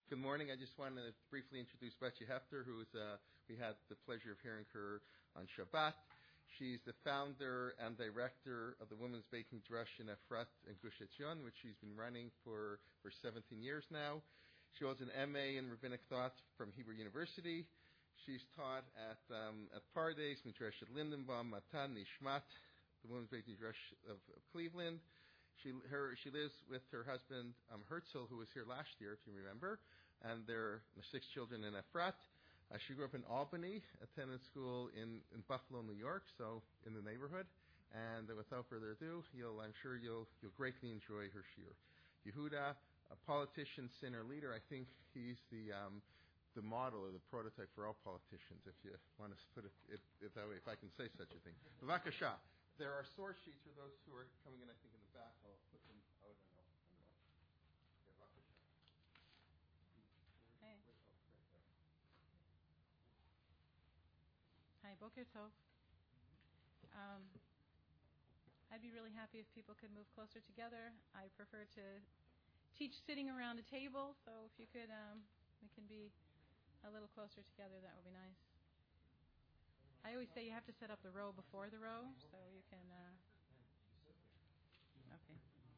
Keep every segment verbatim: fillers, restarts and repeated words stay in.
Good morning. I just wanted to briefly introduce Betsy Hefter, who is, uh, we had the pleasure of hearing her on Shabbat. She's the founder and director of the Women's Beit Midrash in Efrat and Gush Etzion, which she's been running for, for seventeen years now. She holds an M A in Rabbinic Thought from Hebrew University. She's taught at um, at Pardes, Midrash at Lindenbaum, Matan, Nishmat, the Women's Beit Midrash of, of Cleveland. She her she lives with her husband um, Herzl, who was here last year, if you remember, and their six children in Efrat. Uh, she grew up in Albany, attended school in, in Buffalo, New York, so in the neighborhood. And uh, without further ado, you'll I'm sure you'll you'll greatly enjoy her shiur. Yehuda, a politician, sinner, leader. I think he's the um, the model or the prototype for all politicians, if you want to put it, it, it that way, if I can say such a thing. Bavakasha. There are source sheets for those who are coming in, I think, in the back. I'll put them out. Hey. Hi, Boker Tov. Um, I'd be really happy if people could move closer together. I prefer to teach sitting around a table, so if you could, um, we can be a little closer together, that would be nice. I always say you have to set up the row before the row, so you can... Uh, okay.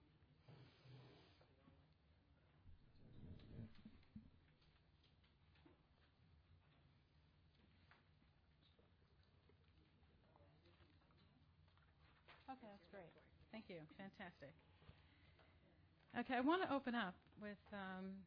Okay, that's great. Thank you. Fantastic. Okay, I want to open up with... Um,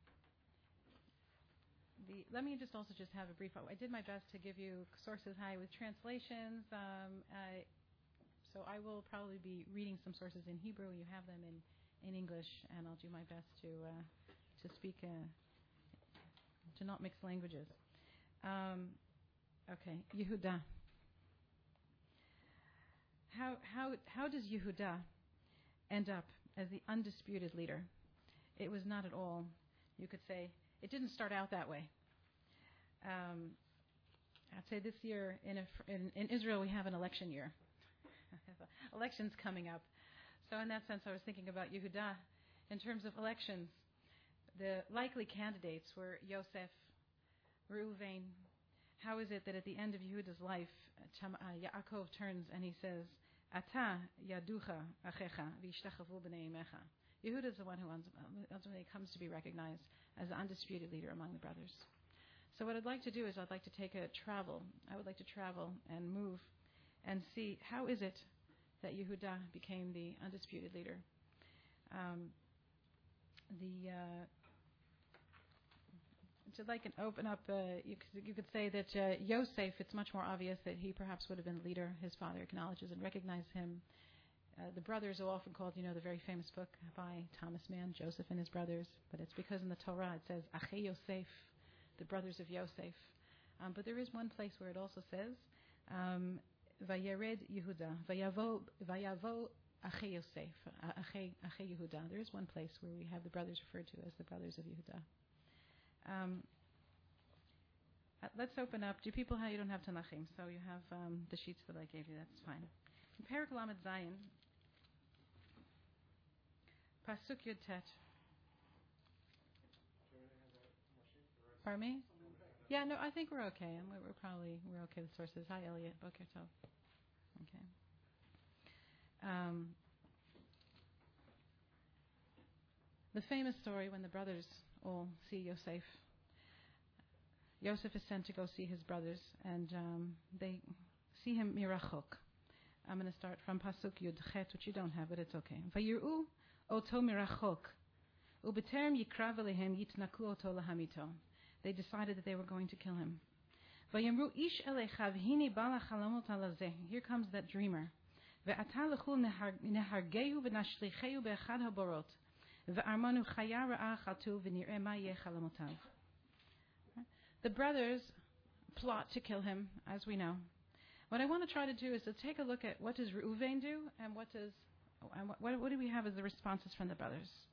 The, let me just also just have a brief. I did my best to give you sources high with translations. Um, I, so I will probably be reading some sources in Hebrew. You have them in, in English, and I'll do my best to uh, to speak uh, to not mix languages. Um, okay, Yehuda. How how how does Yehuda end up as the undisputed leader? It was not at all. You could say. It didn't start out that way. Um, I'd say this year in, a, in, in Israel we have an election year. Elections coming up. So in that sense I was thinking about Yehuda in terms of elections. The likely candidates were Yosef, Reuven. How is it that at the end of Yehuda's life, Yaakov turns and he says, Ata yaducha achecha v'yishtachavu b'nei imecha. Yehuda is the one who ultimately comes to be recognized as the undisputed leader among the brothers. So what I'd like to do is I'd like to take a travel. I would like to travel and move and see how is it that Yehuda became the undisputed leader. Um, the uh, I'd like to open up. Uh, you, could, you could say that uh, Yosef. It's much more obvious that he perhaps would have been the leader. His father acknowledges and recognizes him. Uh, the brothers are often called, you know, the very famous book by Thomas Mann, Joseph and his brothers. But it's because in the Torah it says, Achei Yosef, the brothers of Yosef. Um, but there is one place where it also says, um, Vayered Yehuda, Vayavo, Vayavo Achei Yosef, Achei, Achei Yehuda. There is one place where we have the brothers referred to as the brothers of Yehuda. Um, let's open up. Do people have, you don't have Tanachim, so you have um, the sheets that I gave you, that's fine. In Perek Lamed Zayin, Pasuk Yud Tet. Pardon me? Yeah, no, I think we're okay. And we're, we're probably we're okay with sources. Hi, Elliot. Boker Tov. Okay. Um, the famous story when the brothers all see Yosef. Yosef is sent to go see his brothers, and um, they see him mirachok. I'm going to start from Pasuk Yud Chet, which you don't have, but it's okay. Vayiru oto mirachok, ubeterem yikrav alehem yitnaku oto lahamito. They decided that they were going to kill him. Vayimru ish elechav hini bala chalamot alazeh. Here comes that dreamer. Ve'ata lechu nehargehu v'nashlichehu be'echad haborot. Ve'armanu chaya ra'a chatu v'nir'eh ma yeh chalamotav. The brothers plot to kill him, as we know. What I want to try to do is to take a look at what does Reuven do and what does and what, what do we have as the responses from the brothers.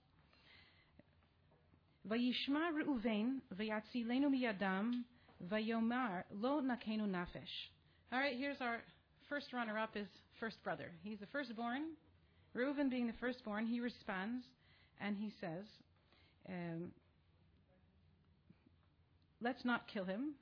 Vayishma Reuven vayatzilenu miyadam vayomar lo nakenu nafesh. All right, here's our first runner-up is first brother. He's the firstborn. Reuven being the firstborn, he responds and he says, um, let's not kill him.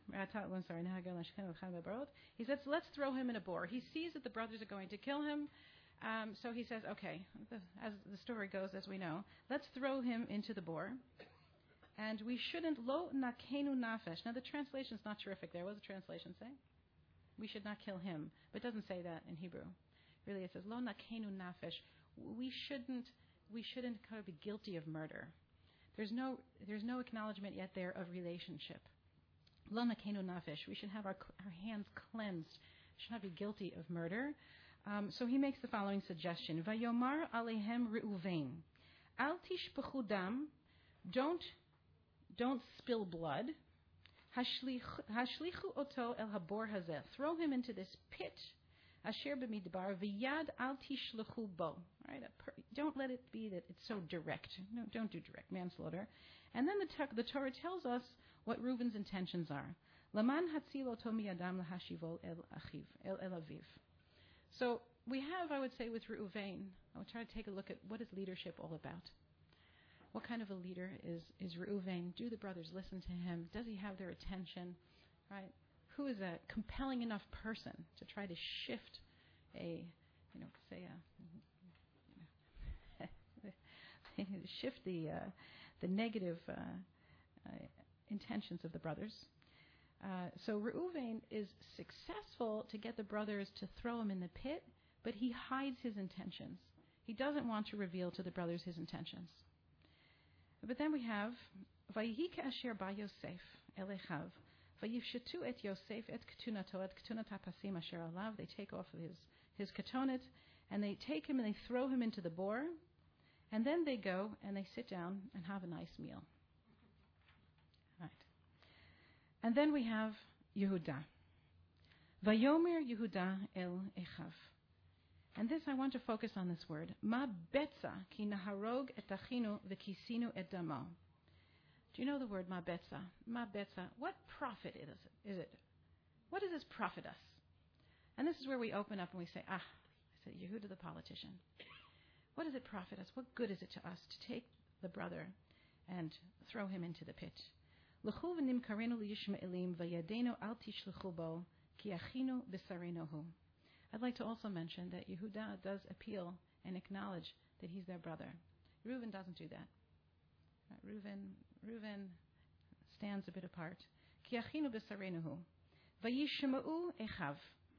He says, let's throw him in a bore. He sees that the brothers are going to kill him. Um, so he says, okay, the, as the story goes, as we know, let's throw him into the bore. And we shouldn't lo nakenu nafesh. Now the translation's not terrific there. What does the translation say? We should not kill him. But it doesn't say that in Hebrew. Really, it says lo nakenu nafesh. We shouldn't we shouldn't kind of be guilty of murder. There's no there's no acknowledgement yet there of relationship. Lo nakenu nafesh. We should have our our hands cleansed. We should not be guilty of murder. Um, so he makes the following suggestion: Vayomar alehem Reuven, al tishpachu dam. Don't don't spill blood. Hashlichu oto el habor hazeh. Throw him into this pit. Asher b'midbar v'yad al tishlechu bo. Right? Per, don't let it be that it's so direct. No, don't do direct manslaughter. And then the, te- the Torah tells us what Reuven's intentions are. Laman hatzil oto miyadam lahashivo el achiv el el aviv. So we have, I would say, with Reuven, I would try to take a look at what is leadership all about. What kind of a leader is, is Reuven? Do the brothers listen to him? Does he have their attention? Right? Who is a compelling enough person to try to shift a, you know, say a, shift the uh, the negative uh, uh, intentions of the brothers? Uh, so Reuven is successful to get the brothers to throw him in the pit, but he hides his intentions. He doesn't want to reveal to the brothers his intentions. But then we have Vayihi ka'asher ba Yosef elechav vayifshetu et Yosef et ketunato et ketunat hapasim asher alav. They take off his his ketonot and they take him and they throw him into the bore, and then they go and they sit down and have a nice meal. Right. And then we have Yehuda. Vayomer Yehuda el echav. And this, I want to focus on this word. Ma betza ki naharog et achinu v'kisinu et damo. Do you know the word ma betza? Ma betza. What profit is it? Is it? What does this profit us? And this is where we open up and we say, ah, I said Yehuda the politician. What does it profit us? What good is it to us to take the brother and throw him into the pit? L'chu v'nimkarenu liyishma'elim v'yadenu al tishlechu bo ki achinu b'sarenu hu. I'd like to also mention that Yehuda does appeal and acknowledge that he's their brother. Reuven doesn't do that. Right? Reuven, Reuven stands a bit apart. Ki achinu b'sarenuhu. Vayishma'u echav.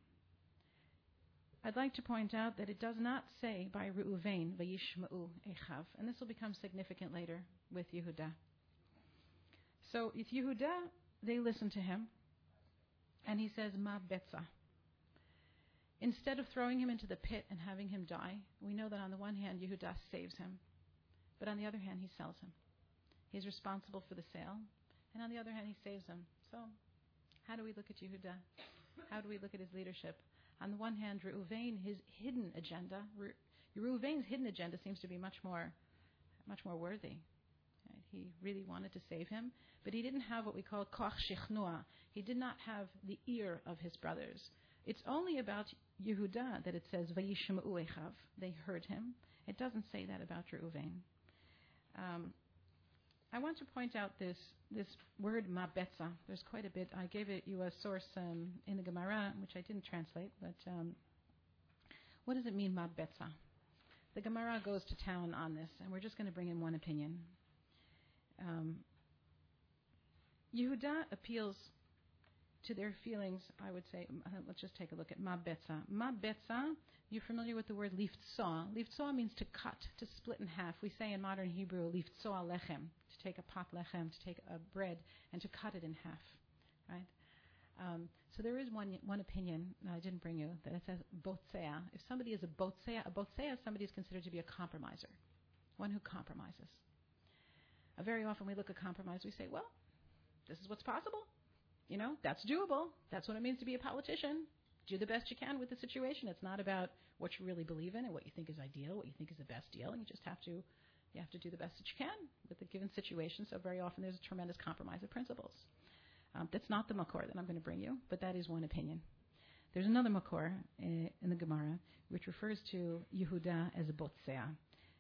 I'd like to point out that it does not say by Reuven, Vayishma'u echav. And this will become significant later with Yehuda. So with Yehuda, they listen to him. And he says, Ma betza. Instead of throwing him into the pit and having him die, we know that on the one hand, Yehuda saves him. But on the other hand, he sells him. He's responsible for the sale. And on the other hand, he saves him. So how do we look at Yehuda? How do we look at his leadership? On the one hand, Reuven, his hidden agenda, Re- Reuven's hidden agenda seems to be much more, much more worthy. Right? He really wanted to save him, but he didn't have what we call koach shichnua. He did not have the ear of his brothers. It's only about Yehuda that it says Vayishma'u echav. They heard him. It doesn't say that about Reuven. Um, I want to point out this this word ma betza. There's quite a bit. I gave it you a source um, in the Gemara, which I didn't translate. But um, what does it mean, ma betza? The Gemara goes to town on this, and we're just going to bring in one opinion. Um, Yehuda appeals to their feelings, I would say. Uh, let's just take a look at ma betza. Ma betza, you're familiar with the word liftsoa. Liftsoa means to cut, to split in half. We say in modern Hebrew, liftsoa lechem, to take a pot lechem, to take a bread, and to cut it in half, right? Um, so there is one one opinion, no, I didn't bring you, that it says botsea. If somebody is a botsea, a botsea, somebody is considered to be a compromiser, one who compromises. Uh, very often we look at compromise, we say, well, this is what's possible. You know, that's doable. That's what it means to be a politician. Do the best you can with the situation. It's not about what you really believe in and what you think is ideal, what you think is the best deal. You just have to, you have to do the best that you can with the given situation. So very often there's a tremendous compromise of principles. Um, that's not the makor that I'm going to bring you, but that is one opinion. There's another makor uh, in the Gemara which refers to Yehuda as a botsea.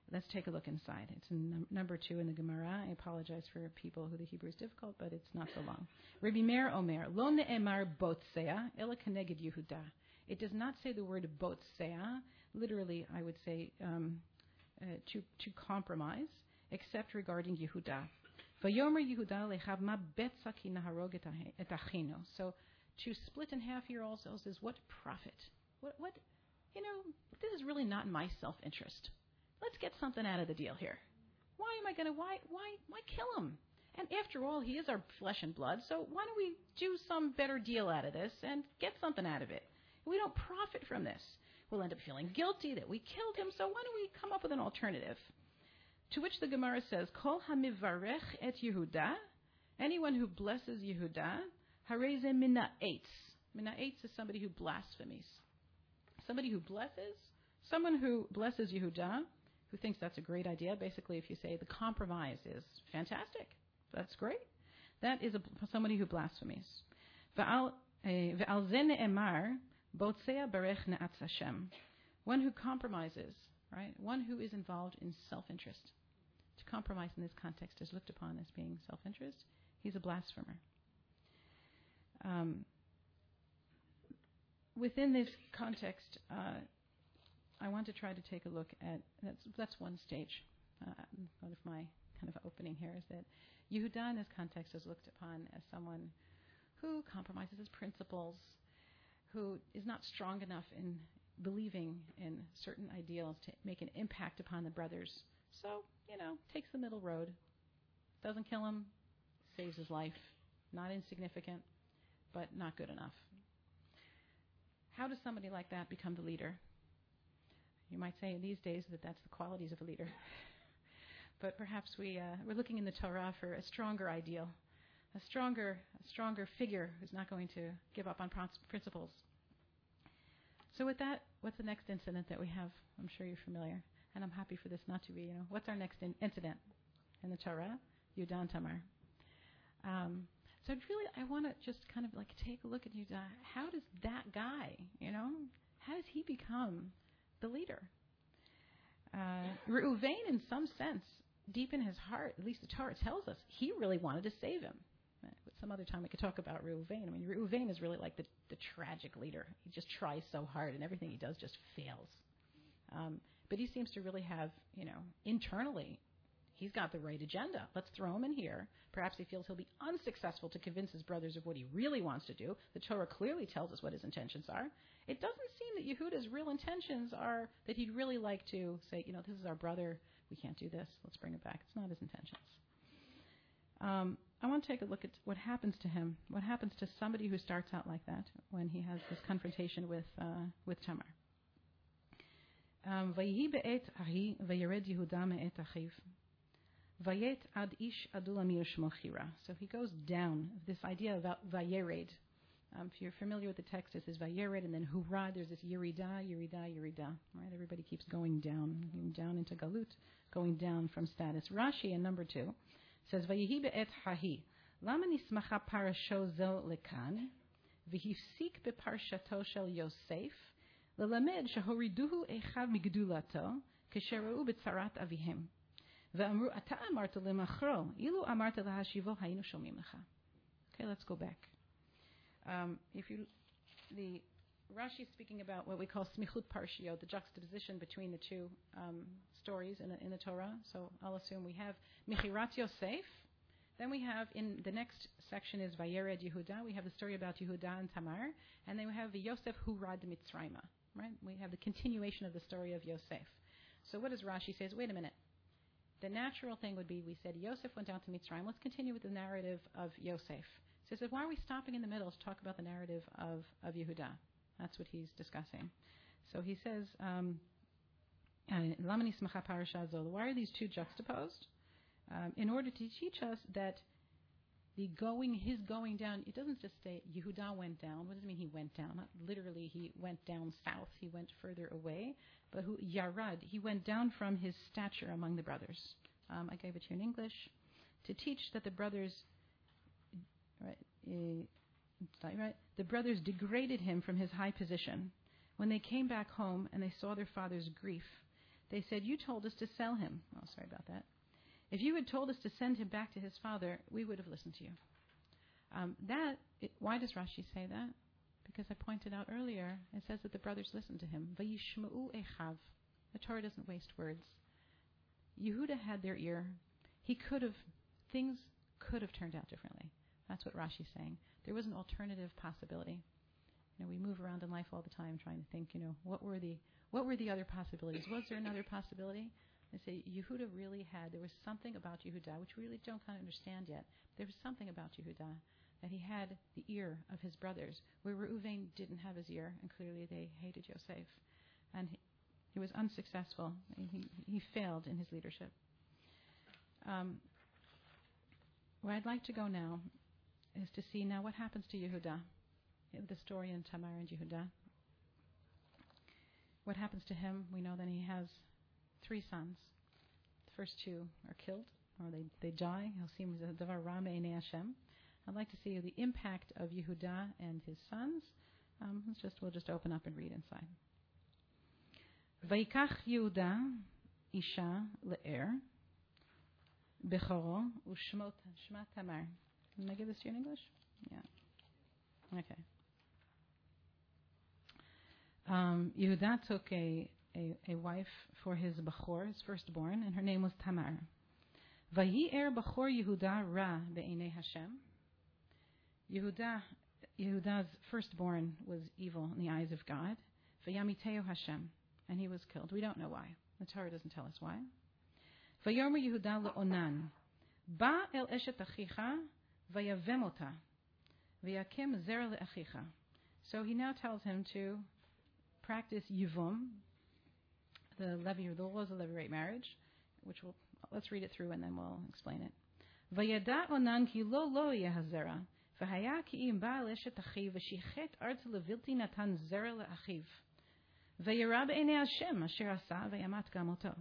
let's take a look inside. It's in num- number two in the Gemara. I apologize for people who the Hebrew is difficult, but it's not so long. Rabbi Meir Omer, Lo ne'emar botzea, ela keneged Yehuda. It does not say the word botzea, literally, I would say, um, uh, to, to compromise, except regarding Yehuda. Vayomer Yehuda lechav ma betza ki naharog et achino. So to split in half here also says, what profit? What, what, you know, this is really not in my self-interest. Let's get something out of the deal here. Why am I going to, why, why, why kill him? And after all, he is our flesh and blood, so why don't we do some better deal out of this and get something out of it? We don't profit from this. We'll end up feeling guilty that we killed him, so why don't we come up with an alternative? To which the Gemara says, Kol hamivarech et Yehuda, anyone who blesses Yehuda, hareze mina eitz. Mina eitz is somebody who blasphemes. Somebody who blesses, someone who blesses Yehuda, who thinks that's a great idea. Basically, if you say the compromise is fantastic, that's great. That is a, somebody who blasphemes. Ve'al ze ne'emar, botzea barech ne'atz Hashem. One who compromises, right? One who is involved in self-interest. To compromise in this context is looked upon as being self-interest. He's a blasphemer. Um, within this context, uh, I want to try to take a look at, that's, that's one stage. Uh, part of my kind of opening here is that Yehuda in this context is looked upon as someone who compromises his principles, who is not strong enough in believing in certain ideals to make an impact upon the brothers. So, you know, takes the middle road. Doesn't kill him, saves his life. Not insignificant, but not good enough. How does somebody like that become the leader? You might say these days that that's the qualities of a leader. But perhaps we, uh, we're looking in the Torah for a stronger ideal, a stronger, a stronger figure who's not going to give up on principles. So with that, what's the next incident that we have? I'm sure you're familiar. And I'm happy for this not to be, you know, what's our next in- incident in the Torah? Yehuda and Tamar. Um, so really, I want to just kind of like take a look at Yehuda. How does that guy, you know, how does he become the leader? Uh, Reuven, in some sense, deep in his heart, at least the Torah tells us, he really wanted to save him. But some other time we could talk about Reuven. I mean, Reuven is really like the, the tragic leader. He just tries so hard, and everything he does just fails. Um, but he seems to really have, you know, internally, he's got the right agenda. Let's throw him in here. Perhaps he feels he'll be unsuccessful to convince his brothers of what he really wants to do. The Torah clearly tells us what his intentions are. It doesn't seem that Yehuda's real intentions are that he'd really like to say, you know, this is our brother. We can't do this. Let's bring it back. It's not his intentions. Um, I want to take a look at what happens to him. What happens to somebody who starts out like that when he has this confrontation with uh, with Tamar. Vayihi be'et ahi vayered Yehuda me'et achiv. Vayet ad ish adulamir shmo chira. So he goes down. This idea about vayered. Um, if you're familiar with the text, it says vayered, and then hurrah. There's this yerida, yerida, yerida. Right? Everybody keeps going down, down into galut, going down from status. Rashi in number two says vayihi be'et hahi. Lama nismacha parasho zo lekan v'hifsik beparshato shel Yosef lelamed shehoriduhu echav migdulato kesheru b'tzarat avihem. Okay, let's go back. Um, if you, the Rashi is speaking about what we call smichut parshiyot, the juxtaposition between the two um, stories in the, in the Torah. So I'll assume we have Mechirat Yosef. Then we have in the next section is Vayered Yehuda. We have the story about Yehuda and Tamar, and then we have the Yosef Hurad Mitzrayma. Right? We have the continuation of the story of Yosef. So what does Rashi say? Wait a minute. The natural thing would be, we said Yosef went down to Mitzrayim. Let's continue with the narrative of Yosef. So he says, why are we stopping in the middle to talk about the narrative of, of Yehuda? That's what he's discussing. So he says, um, why are these two juxtaposed? Um, in order to teach us that the going, his going down, it doesn't just say Yehuda went down. What does it mean he went down? Not literally he went down south. He went further away. But who, Yarad, he went down from his stature among the brothers. Um, I gave it to you in English. To teach that the brothers, right, uh, right, the brothers degraded him from his high position. When they came back home and they saw their father's grief, They said, "You told us to sell him." Oh, sorry about that. "If you had told us to send him back to his father, we would have listened to you." Um, that it, why does Rashi say that? Because I pointed out earlier, it says that the brothers listened to him. Vayishma'u echav. The Torah doesn't waste words. Yehuda had their ear. He could have, things could have turned out differently. That's what Rashi's saying. There was an alternative possibility. You know, we move around in life all the time trying to think, you know, what were the what were the other possibilities? Was there another possibility? They say Yehuda really had, there was something about Yehuda, which we really don't kind of understand yet. There was something about Yehuda, that he had the ear of his brothers, where Reuven didn't have his ear, and clearly they hated Yosef. And he, he was unsuccessful. He, he failed in his leadership. Um, where I'd like to go now is to see now what happens to Yehuda, the story in Tamar and Yehuda. What happens to him? We know that he has three sons. The first two are killed, or they, they die. I'd like to see the impact of Yehuda and his sons. Um, let's just we'll just open up and read inside. Vayikach Yehuda isha le'er bechoro u'shmot shma Tamar. Can I give this to you in English? Yeah. Okay. Um, Yehuda took a, a, a wife for his Bechor, his firstborn, and her name was Tamar. Vayi er Bechor Yehuda ra be'enei Hashem. Yehuda, Yehuda's firstborn was evil in the eyes of God. Vayamiteu Hashem, and he was killed. We don't know why. The Torah doesn't tell us why. Vayomer Yehuda le'onan, ba el eshet achicha vayavem ota, vayakim zera le'achicha. So he now tells him to practice Yivum, the Levi, the laws of Levirate marriage, which we'll, let's read it through and then we'll explain it. Vayada onan ki lo lo yehazera, v'haya ki im ba l'eshet achiv, v'shichet arz levilti natan zera le'achiv, v'yera be'enei Hashem asher asa v'yamat gamoto.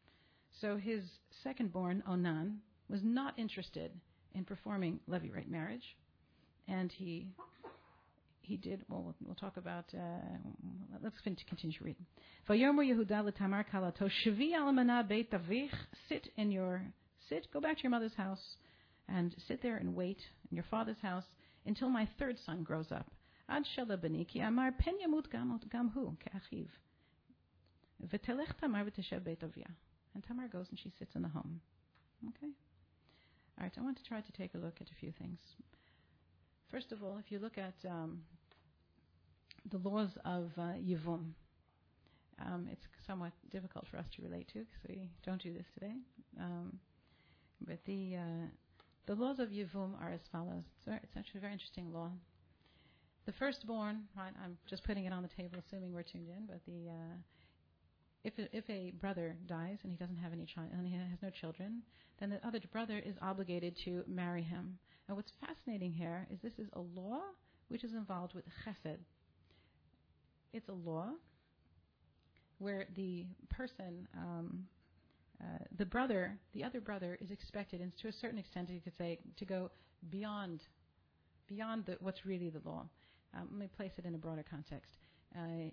So his second-born, Onan, was not interested in performing Levirate marriage, and he he did. Well, we'll, we'll talk about. Uh, let's continue to read. Vayomer Yehuda l'Tamar kalato shvi almana beit avich. Sit in your sit. Go back to your mother's house, and sit there and wait in your father's house until my third son grows up. Ad shela bani ki amar pen yamut gamhu ke'achiv. V'telech Tamar v'teshev beit avia. And Tamar goes and she sits in the home. Okay. All right. I want to try to take a look at a few things. First of all, if you look at um, the laws of uh, Yivum, um, it's somewhat difficult for us to relate to because we don't do this today. Um, but the uh, the laws of Yivum are as follows. It's, very, it's actually a very interesting law. The firstborn, right? I'm just putting it on the table, assuming we're tuned in. But the uh, if a, if a brother dies and he doesn't have any child and he has no children, then the other brother is obligated to marry him. And what's fascinating here is this is a law which is involved with chesed. It's a law where the person, um, uh, the brother, the other brother is expected, and to a certain extent you could say, to go beyond beyond the, what's really the law. Um, let me place it in a broader context. Uh,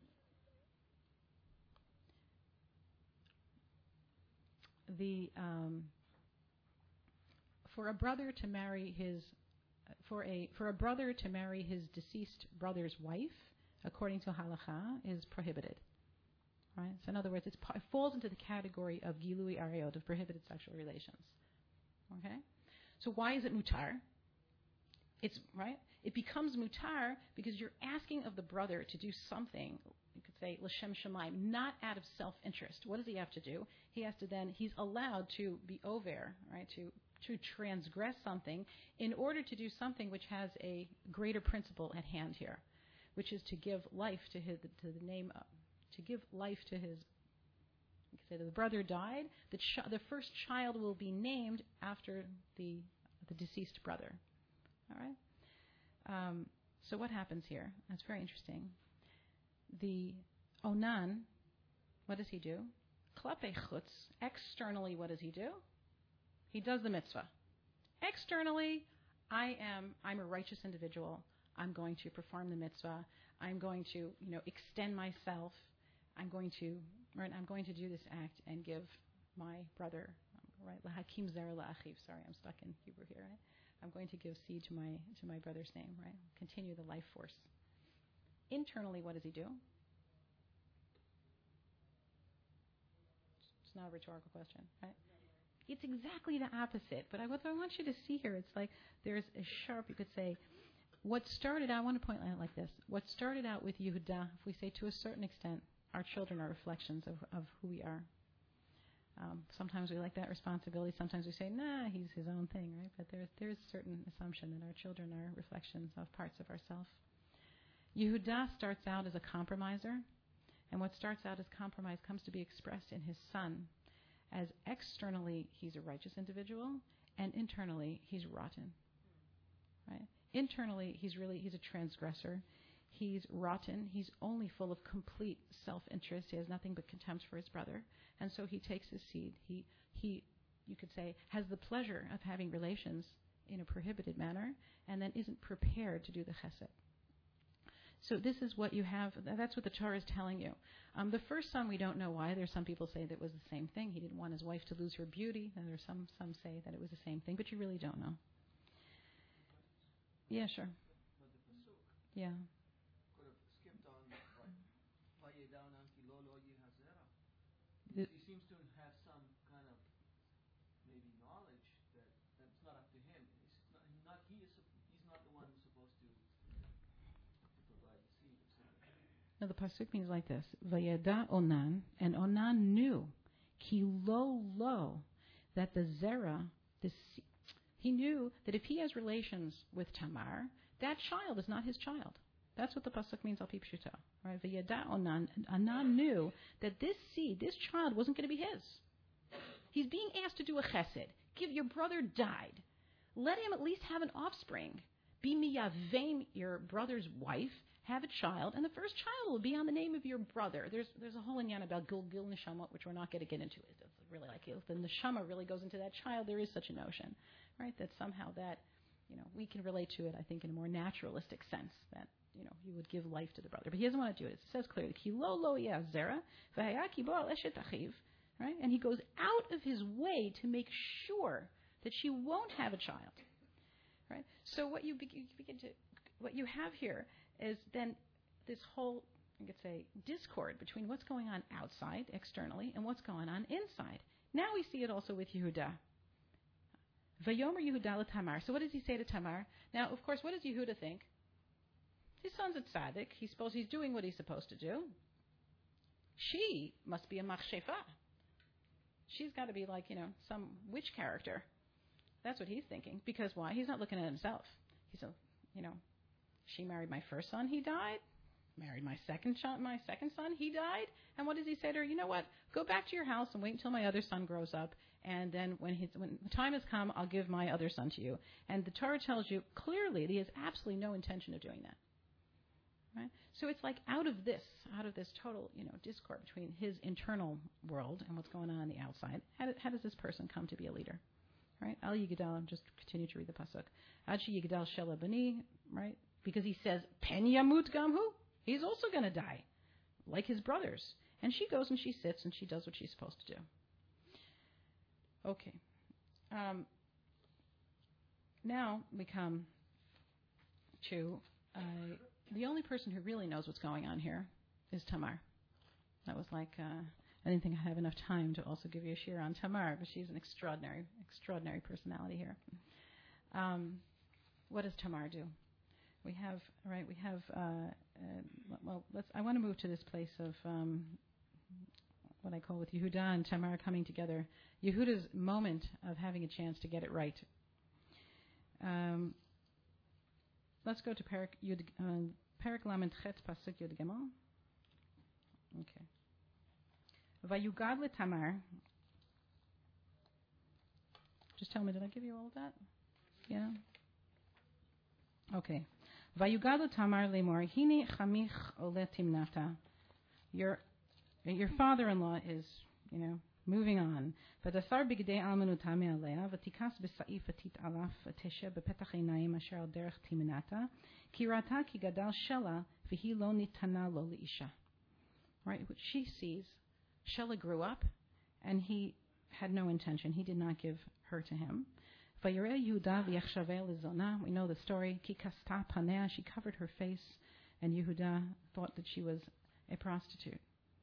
the um, for a brother to marry his for a for a brother to marry his deceased brother's wife, according to halacha, is prohibited. Right. So in other words, it's, it falls into the category of gilui arayot, of prohibited sexual relations. Okay. So why is it mutar? It's right. It becomes mutar because you're asking of the brother to do something. You could say l'shem shamayim, not out of self-interest. What does he have to do? He has to then. He's allowed to be over, right? To to transgress something in order to do something which has a greater principle at hand here, which is to give life to his to the name of, to give life to his. You could say the brother died. The ch- the first child will be named after the the deceased brother. All right. Um, so what happens here? That's very interesting. The Onan, what does he do? Klape chutz. Externally, what does he do? He does the mitzvah. Externally, I am I'm a righteous individual. I'm going to perform the mitzvah. I'm going to, you know, extend myself. I'm going to right, I'm going to do this act and give my brother, right, lahakim zera la'achiv. Sorry, I'm stuck in Hebrew here, right? I'm going to give seed to my to my brother's name, right? Continue the life force. Internally, what does he do? It's not a rhetorical question, right? It's exactly the opposite. But I, what I want you to see here, it's like there's a sharp, you could say, what started out, I want to point out like this. What started out with Yehuda, if we say to a certain extent, our children are reflections of, of who we are. Um, sometimes we like that responsibility. Sometimes we say, nah, he's his own thing, right? But there's there's certain assumption that our children are reflections of parts of ourselves. Yehuda starts out as a compromiser, and what starts out as compromise comes to be expressed in his son, as externally he's a righteous individual, and internally he's rotten. Right? Internally he's really he's a transgressor. He's rotten. He's only full of complete self-interest. He has nothing but contempt for his brother. And so he takes his seed. He, he, you could say, has the pleasure of having relations in a prohibited manner and then isn't prepared to do the chesed. So this is what you have. That's what the Torah is telling you. Um, the first son, we don't know why. There's some people say that it was the same thing. He didn't want his wife to lose her beauty. And there's some, some say that it was the same thing. But you really don't know. Yeah, sure. Yeah. He seems to have some kind of maybe knowledge that that's not up to him. It's not, not he is. He's not the one who's supposed to, to provide the seed. Now the pasuk means like this: Vayeda Onan, and Onan knew, ki lo lo, that the zera, the he knew that if he has relations with Tamar, that child is not his child. That's what the pasuk means, al pi pshuto. Right? V'yada Onan, Onan knew that this seed, this child, wasn't going to be his. He's being asked to do a chesed. Give your brother died. Let him at least have an offspring. Be miyavein, your brother's wife, have a child, and the first child will be on the name of your brother. There's there's a whole inyan about gilgul neshama, which we're not going to get into. It's really like if the neshama really goes into that child, there is such a notion, right? That somehow that, you know, we can relate to it, I think, in a more naturalistic sense, that you know, you would give life to the brother. But he doesn't want to do it. It says clearly, Ki lo lo ya zera, v'hayaki bo al eshet achiv, right? And he goes out of his way to make sure that she won't have a child, right? So what you begin, you begin to, what you have here is then this whole, I could say, discord between what's going on outside, externally, and what's going on inside. Now we see it also with Yehuda. Vayomer Yehuda le Tamar. So what does he say to Tamar? Now, of course, what does Yehuda think? His son's a tzaddik. He's supposed he's doing what he's supposed to do. She must be a machshefa. She's got to be like, you know, some witch character. That's what he's thinking. Because why? He's not looking at himself. He's a, you know, she married my first son, he died. Married my second son, my second son, he died. And what does he say to her? You know what? Go back to your house and wait until my other son grows up. And then when, his, when the time has come, I'll give my other son to you. And the Torah tells you clearly that he has absolutely no intention of doing that. Right? So it's like out of this, out of this total, you know, discord between his internal world and what's going on on the outside, how, do, how does this person come to be a leader? Right? Al Yigdal, just continue to read the pasuk. Ad she Yigdal shela bani, right? Because he says, Pen yamut gamhu, he's also going to die, like his brothers. And she goes and she sits and she does what she's supposed to do. Okay. Um, now we come to... Uh, The only person who really knows what's going on here is Tamar. That was like, uh, I didn't think I'd have enough time to also give you a shir on Tamar, but she's an extraordinary, extraordinary personality here. Um, what does Tamar do? We have, right, we have, uh, uh, well, let's, I want to move to this place of um, what I call with Yehuda and Tamar coming together. Yehuda's moment of having a chance to get it right. Um, let's go to Perak Yud, uh, Perak Lamed Chet Pasuk Yud Gimel. Okay. Vayugad le Tamar. Just tell me, did I give you all of that? Yeah. Okay. Vayugad le Tamar lemor hine chamich ole timnata. Your your father-in-law is, you know, moving on. V'dasar bigdei almanu tamei alea v'tikas b'sa'if v'tit alaf v'teshe b'petach einayim asher al derech timnata ki rata ki gadal shela v'hi lo nitana lo leisha. Right, what she sees Shelah grew up, and he had no intention. He did not give her to him. Vayireh Yehuda v'yachshaveh lezona. We know the story. Ki kasta paneh. She covered her face, and Yehuda thought that she was a prostitute.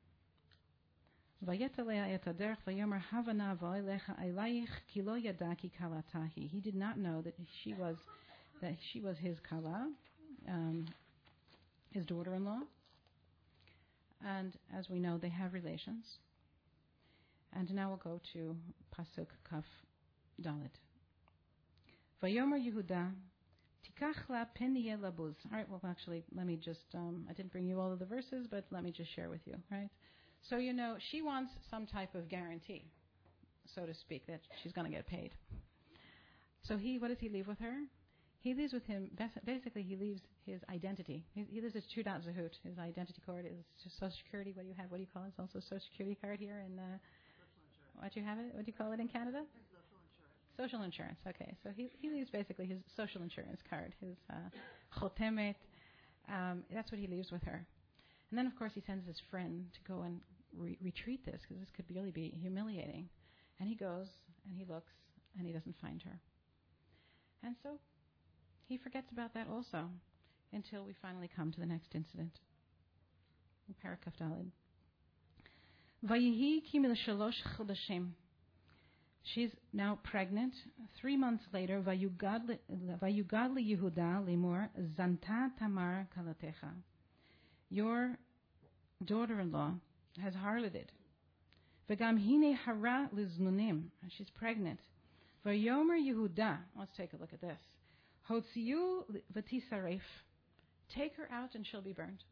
Vayet alea et haderech vayomer havana v'olecha elayich ki lo yada ki kalatahi. He did not know that she was that she was his kala, um, his daughter-in-law. And as we know, they have relations. And now we'll go to Pasuk Kaf Dalet. Vayomer Yehuda, tikach la peniye labuz. All right, well, actually, let me just, um, I didn't bring you all of the verses, but let me just share with you, right? So, you know, she wants some type of guarantee, so to speak, that she's going to get paid. So he, what does he leave with her? He leaves with him, basically he leaves his identity. He, he leaves his Teudat Zehut. His identity card is just Social Security. What do you have? What do you call it? It's also a Social Security card here in, uh, what do you have it? What do you call it in Canada? Social insurance. Okay, so he he leaves basically his social insurance card, his chotemet. Uh, um, that's what he leaves with her. And then, of course, he sends his friend to go and re- retreat this, because this could really be humiliating. And he goes, and he looks, and he doesn't find her. And so he forgets about that also, until we finally come to the next incident. In Parakaf Daled. Vayihi ki mil shalosh chodashim. She's now pregnant. Three months later, Vayugad li Yehuda limor zanta tamar kalatecha. Your daughter-in-law has harloted. V'gam hine hara liznunim. She's pregnant. Vayomer Yehuda. Let's take a look at this. Hotziu v'tisaref. Take her out and she'll be burned.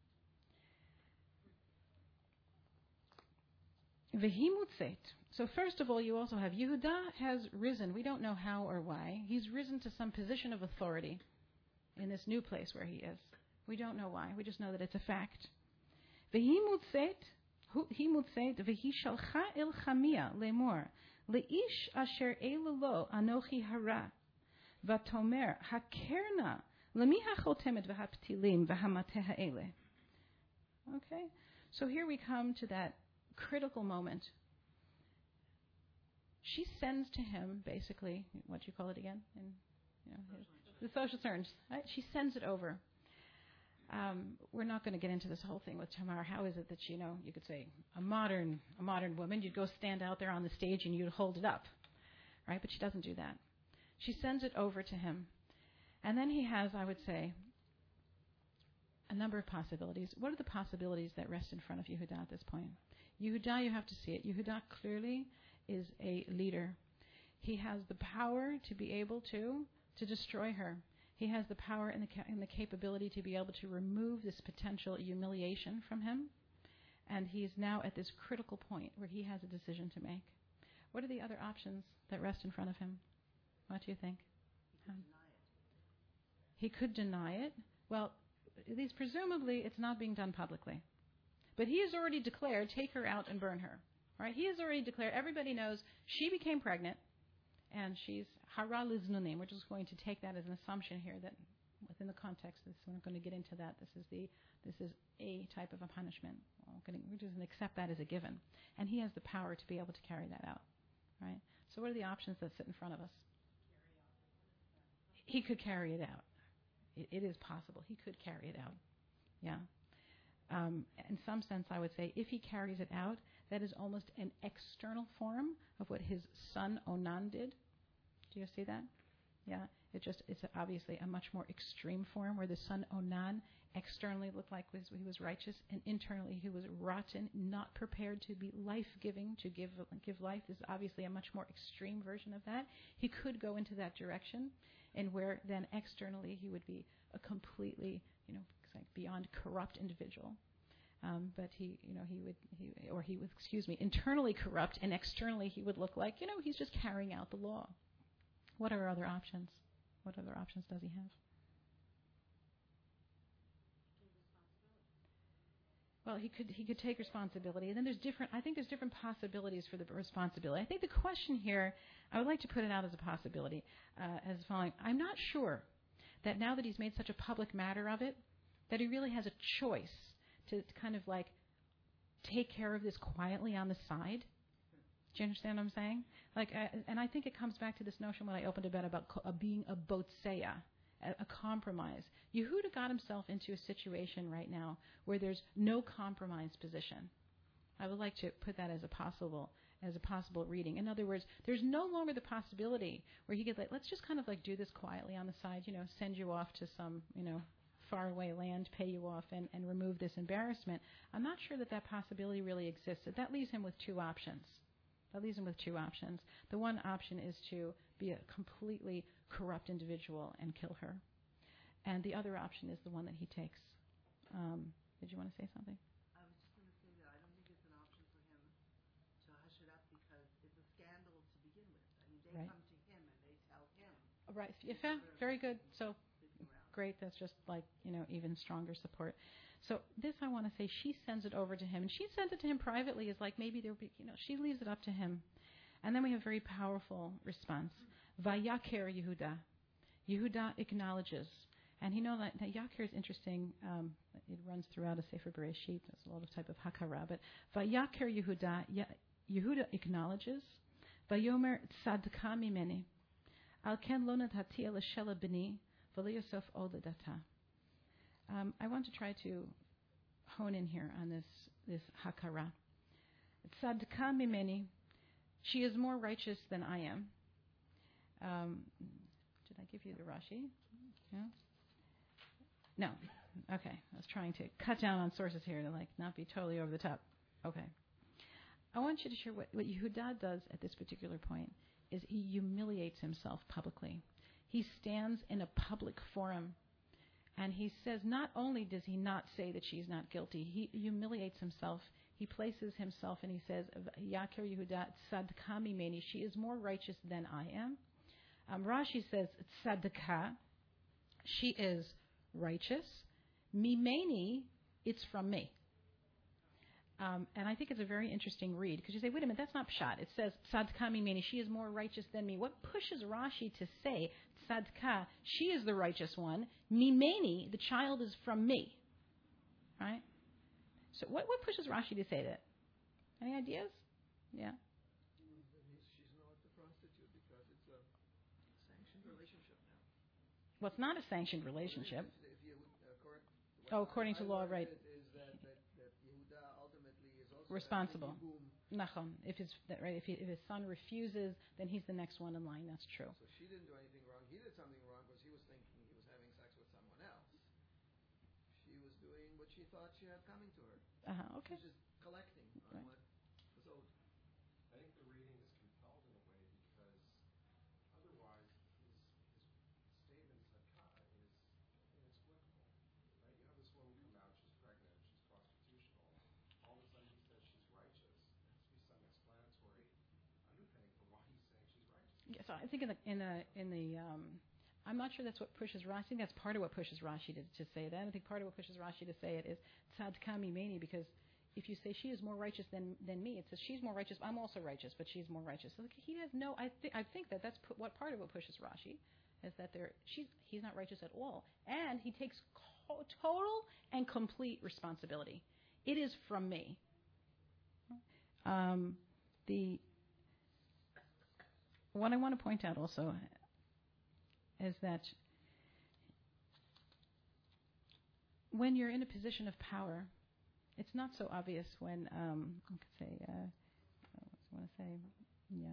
V'himutzet. So first of all, you also have Yehuda has risen. We don't know how or why. He's risen to some position of authority in this new place where he is. We don't know why. We just know that it's a fact. V'himutzet, himutzet, v'hi shalcha el chamia lemor, leish asher elalo anochi hara, v'tomer hakerna lemi hachotemet v'haptilim v'hamateh ha'ele. Okay, so here we come to that critical moment. She sends to him, basically, what do you call it again? In, you know, the social terms. Right? She sends it over. Um, we're not going to get into this whole thing with Tamar. How is it that, you know, you could say a modern, a modern woman, you'd go stand out there on the stage and you'd hold it up, right? But she doesn't do that. She sends it over to him. And then he has, I would say, a number of possibilities. What are the possibilities that rest in front of Yehuda at this point? Yehuda, you have to see it. Yehuda clearly is a leader. He has the power to be able to to destroy her. He has the power and the, ca- and the capability to be able to remove this potential humiliation from him. And he's now at this critical point where he has a decision to make. What are the other options that rest in front of him? What do you think? Um, he could deny it. Well, at least presumably it's not being done publicly. But he has already declared, take her out and burn her. Right? He has already declared, everybody knows she became pregnant, and she's hara liznunim. We're just going to take that as an assumption here that within the context, this, we're not going to get into that. This is the this is a type of a punishment. We're, going to, we're just going to accept that as a given. And he has the power to be able to carry that out. Right? So what are the options that sit in front of us? He could carry it out. It, it is possible. He could carry it out. Yeah. Um, in some sense, I would say, if he carries it out, that is almost an external form of what his son Onan did. Do you see that? Yeah. It just it's obviously a much more extreme form where the son Onan externally looked like was, he was righteous, and internally he was rotten, not prepared to be life-giving, to give give life. This is obviously a much more extreme version of that. He could go into that direction, and where then externally he would be a completely, you know, like beyond corrupt individual. Um, but he, you know, he would, he, or he would, excuse me, internally corrupt, and externally he would look like, you know, he's just carrying out the law. What are other options? What other options does he have? Well, he could he could take responsibility, and then there's different. I think there's different possibilities for the responsibility. I think the question here, I would like to put it out as a possibility, uh, as following. I'm not sure that now that he's made such a public matter of it, that he really has a choice to, to kind of like take care of this quietly on the side? Do you understand what I'm saying? Like, uh, and I think it comes back to this notion when I opened a bit about co- uh, being a botseya, a, a compromise. Yehuda got himself into a situation right now where there's no compromise position. I would like to put that as a possible as a possible reading. In other words, there's no longer the possibility where he could like, let's just kind of like do this quietly on the side, you know, send you off to some, you know, faraway land, pay you off, and, and remove this embarrassment. I'm not sure that that possibility really exists. That leaves him with two options. That leaves him with two options. The one option is to be a completely corrupt individual and kill her. And the other option is the one that he takes. Um, did you want to say something? I was just going to say that I don't think it's an option for him to hush it up because it's a scandal to begin with. I mean, they Right. come to him and they tell him. Right. Yeah, very good. So great. That's just like, you know, even stronger support. So this I want to say, she sends it over to him. And she sends it to him privately as like maybe there would be, you know, she leaves it up to him. And then we have a very powerful response. Vayaker Yehuda. Yehuda acknowledges. And you know that, that Yaker is interesting. Um, it runs throughout a Sefer Bereshit. There's a lot of type of hakara. But Vayaker Yehuda, Yehuda acknowledges. Vayomer tzadka mimeni. Al ken lo nadhati el shela b'ni v'lo yosef od ledata. Um, I want to try to hone in here on this this hakara. Tzadka mimeni. She is more righteous than I am. Um, did I give you the Rashi? No? No. Okay. I was trying to cut down on sources here to like not be totally over the top. Okay. I want you to share what, what Yehuda does at this particular point is he humiliates himself publicly. He stands in a public forum and he says not only does he not say that she's not guilty, he humiliates himself. He places himself and he says, Yaker Yehuda tzadka mimeni, she is more righteous than I am. Um, Rashi says, tzadka, she is righteous. Mimeni, it's from me. Um, and I think it's a very interesting read because you say, wait a minute, that's not pshat. It says, tzadka mimeni, she is more righteous than me. What pushes Rashi to say, tzadka, she is the righteous one. Mimeni, the child is from me. Right? So what, what pushes Rashi to say that? Any ideas? Yeah. She's not a prostitute because it's a sanctioned relationship now. Well, it's not a sanctioned relationship. If you, uh, correct, Oh, according to law, right. Is that, that, that Yehuda ultimately is also responsible. Nachon. If his that, right, if, he, if his son refuses, then he's the next one in line. That's true. So she didn't do anything wrong. He did something wrong because he was thinking he was having sex with someone else. She was doing what she thought she had coming to her. Uh-huh. Okay. She's just collecting on Right. what was owed. I think the reading is compelled in a way because otherwise his, his statement tzadka is inexplicable. Right? You have this woman come out, she's pregnant, she's constitutional. All of a sudden he says she's righteous. There has to be some explanatory underpinning for why he's saying she's righteous. Yeah, so I think in the in the in the um, I'm not sure that's what pushes Rashi. I think that's part of what pushes Rashi to, to say that. I think part of what pushes Rashi to say it is tzadka mimeni, because if you say she is more righteous than, than me, it says she's more righteous. I'm also righteous, but she's more righteous. So he has no. I think I think that that's pu- what part of what pushes Rashi is that there she's he's not righteous at all, and he takes co- total and complete responsibility. It is from me. Um, the what I want to point out also is that when you're in a position of power, it's not so obvious when, um, I could say, uh, I want to say, yeah.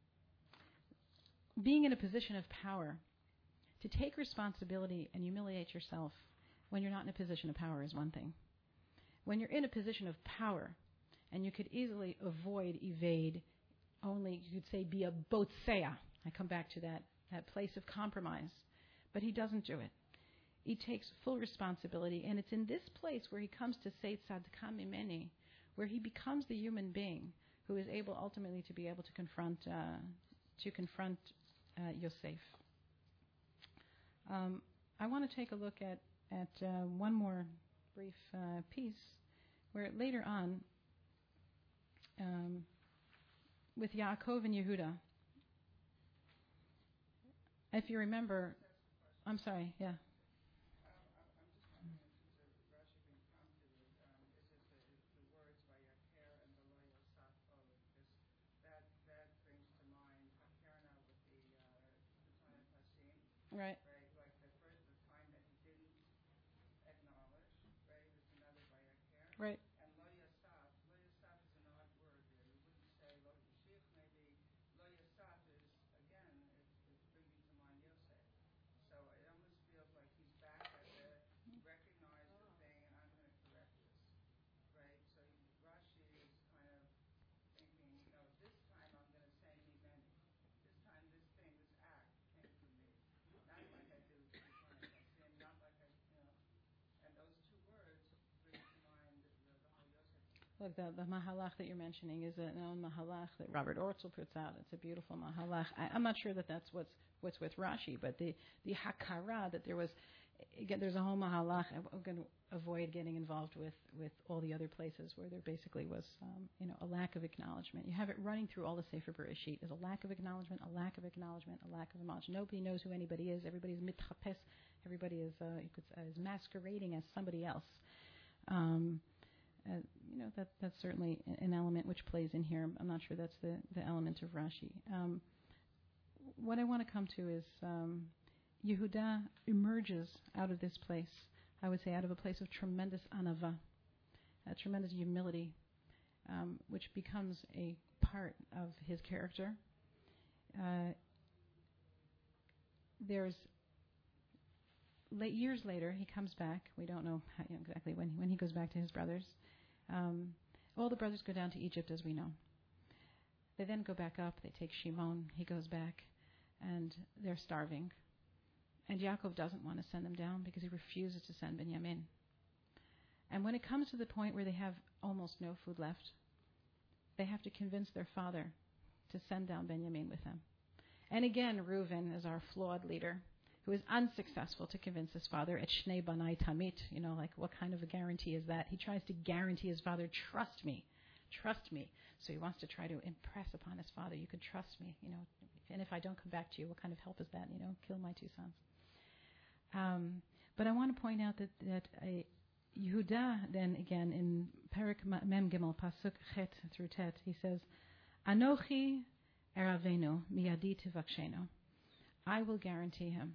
Being in a position of power, to take responsibility and humiliate yourself when you're not in a position of power is one thing. When you're in a position of power, and you could easily avoid, evade, only, you could say, be a botseya. I come back to that, that place of compromise. But he doesn't do it. He takes full responsibility, and it's in this place where he comes to say tzadka mimeni, where he becomes the human being who is able ultimately to be able to confront uh, to confront uh, Yosef. Um, I want to take a look at at uh, one more brief uh, piece where later on, um, with Yaakov and Yehuda, if you remember, I'm sorry, yeah. I'm just wondering, since Rashi brings come to this, um, is it the, the words by Right. Right? Like the first, the time that he didn't acknowledge, right? There's another bayek here. Right. And lo yasaf, lo yasaf is an odd word there. You wouldn't say lo yashich, maybe lo yasaf is, again, it, it brings you to mind Yosef. So it almost feels like he's back at the, recognize the thing, and I'm going to correct this, right? So Rashi is kind of thinking, no, this time I'm going to say me many. This time this thing, this act came from me. Not like I do to punish Hashem, not like I, you know. And those two words bring to mind the, the, the whole Yosef thing. Look, the, the mahalach that you're mentioning is a known mahalach that Robert Ortzel puts out. It's a beautiful mahalach. I, I'm not sure that that's what's what's with Rashi, but the the hakara that there was, again, there's a whole mahalach. I'm going to avoid getting involved with, with all the other places where there basically was, um, you know, a lack of acknowledgement. You have it running through all the Sefer Bereshit. There's a lack of acknowledgement, a lack of acknowledgement, a lack of acknowledgement. Nobody knows who anybody is. Everybody's mitchapes. Everybody is, uh, you could, uh, is masquerading as somebody else. Um, uh, you know, that that's certainly an element which plays in here. I'm not sure that's the, the element of Rashi. Um, what I want to come to is um, Yehuda emerges out of this place, I would say out of a place of tremendous anava, a tremendous humility, um, which becomes a part of his character. Uh, there's late, years later, he comes back. We don't know, how, you know exactly when, when he goes back to his brothers. Um, all the brothers go down to Egypt, as we know. They then go back up. They take Shimon. He goes back, and they're starving. And Yaakov doesn't want to send them down because he refuses to send Benjamin. And when it comes to the point where they have almost no food left, they have to convince their father to send down Benjamin with them. And again, Reuven is our flawed leader, who is unsuccessful to convince his father, et shnei banai tamit, you know, like what kind of a guarantee is that? He tries to guarantee his father, trust me, trust me. So he wants to try to impress upon his father, you can trust me, you know, and if I don't come back to you, what kind of help is that, you know, kill my two sons. Um, but I want to point out that, that uh, Yehuda, then again, in Perik Mem Gimel, Pasuk Chet through Tet, he says, Anochi eravenu miyadi tivakshenu. I will guarantee him.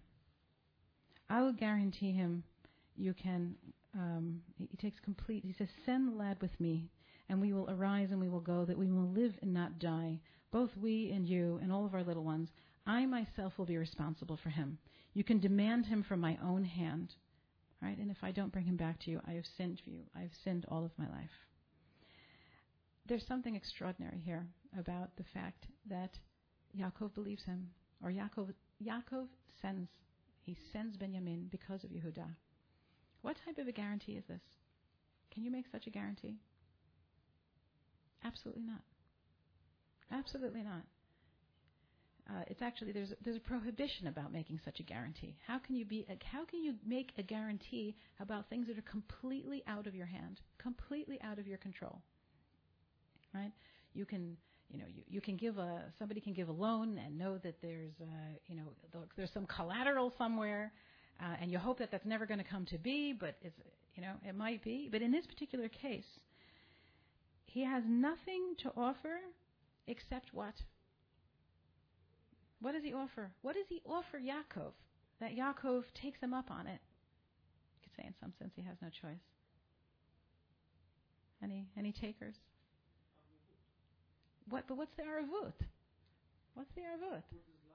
I will guarantee him you can, um, he takes complete, he says, send the lad with me, and we will arise and we will go, that we will live and not die, both we and you and all of our little ones. I myself will be responsible for him. You can demand him from my own hand, right? And if I don't bring him back to you, I have sinned for you. I have sinned all of my life. There's something extraordinary here about the fact that Yaakov believes him, or Yaakov, Yaakov sends He sends Benjamin because of Yehuda. What type of a guarantee is this? Can you make such a guarantee? Absolutely not. Absolutely not. Uh, it's actually there's there's a prohibition about making such a guarantee. How can you be? A, how can you make a guarantee about things that are completely out of your hand, completely out of your control? Right? You can. You know, you, you can give a somebody can give a loan and know that there's uh, you know there's some collateral somewhere, uh, and you hope that that's never going to come to be, but it's you know it might be. But in this particular case, he has nothing to offer except what? What does he offer? What does he offer Yaakov that Yaakov takes him up on it? You could say in some sense he has no choice. Any any takers? What? But what's the aravut? What's the aravut?